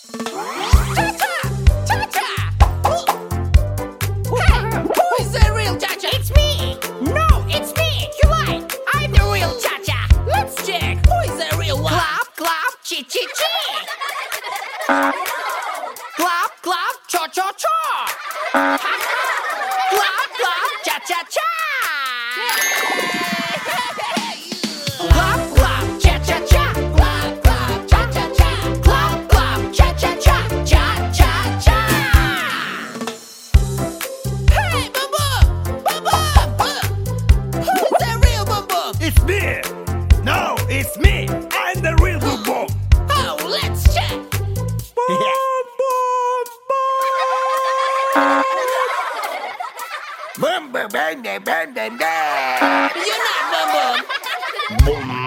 Cha-cha! Cha-cha! Hey, who is the real Cha-cha? It's me! No, it's me! You lied! I'm the real Cha-cha! Let's check! Who is the real one? Clap, clap, chi-chi-chi! Clap, clap, cha-cha-cha! Clap, clap, cha-cha-cha! Clap, clap, cha-cha-cha! Clap, clap, cha-cha-cha! Clap, clap, cha-cha-cha! Cha-cha-cha! Hey, Boom Boom! Boom Boom! Who's the real Boom Boom? It's me! No, it's me! I'm the real Boom Boom! Oh, let's check! Boom, boom, boom! Boom, boom, boom, boom, boom, boom. You're not Boom Boom! Boom.